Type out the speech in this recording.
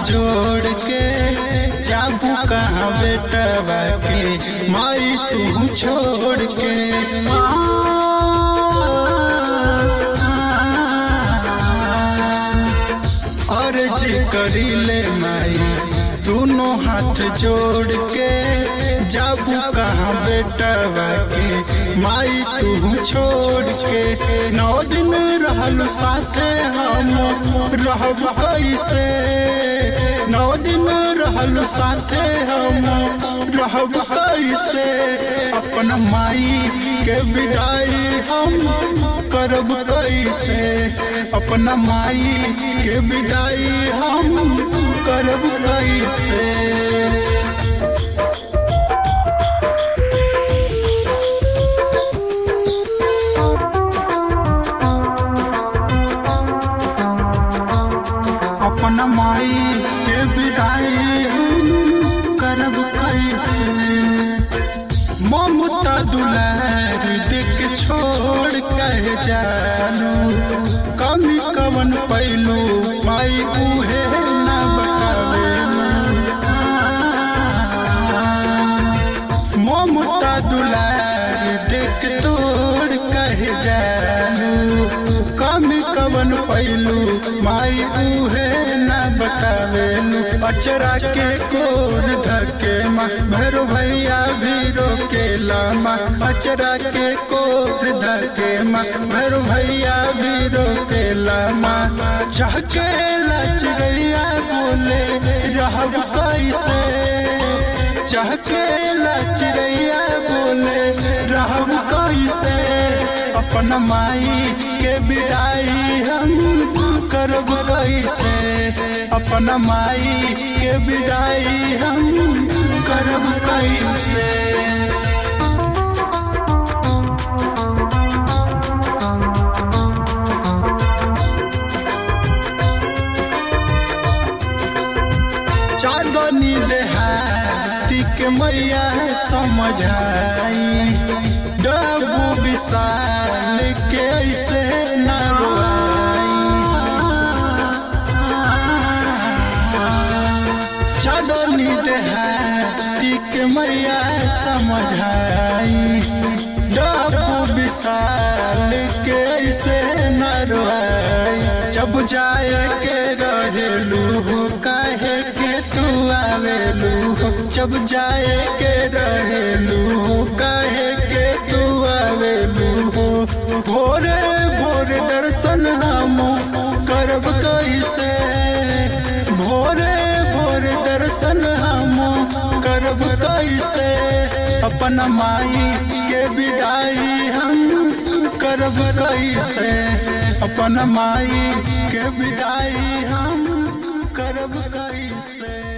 जोड़ के जाबू कहाँ बेटवा के माई तू छोड़ के। अर्ज करीले माई दोनों हाथ जोड़ के जाबू कहाँ बेटवा के माई तू छोड़ के। 9 दिन रहल साथे हम रहब कैसे, 9 दिन रहल साथे हम रहब कैसे। अपन माई के विदाई हम करब कैसे, अपना माई के विदाई हम करब कैसे। अपना माई के विदाई हम करब कैसे। ममता दुलार देख छोड़ कह जालू, कमी कवन पैलू माई उहे ना बतावेलू। ममता दुलार देख तोड़ कह जालू, कमी कवन पैलू माई उहे ना बतावेलू। अचरा के कोर धके माँ भैरो भैया भी रोकेला माँ, अचरा के कोर धके माँ भैरो भैया भी रोकेला माँ। चहकेला चिड़ैया बोले रहब कैसे, चहकेला चिड़ैया बोले रहब कैसे। अपना माई के विदाई हम करब कैसे, अपना माई के विदाई हम करब कैसे। चांदनी देहाती के मैया समझाई, डबू विशाल के ऐसे न रोआई। चांदनी देहाती के मैया समझाई, डबू विशाल के ऐसे न रोआई। जब जाए के रहेलू काहे के तू आवेलू, जब जाए के रहेलू काहे के तू आवेलू। भोरे भोरे दर्शन हम करब कैसे, भोरे भोरे दर्शन हम करब कैसे। अपना माई के विदाई हम करब कैसे, अपना माई के विदाई हम करब कैसे।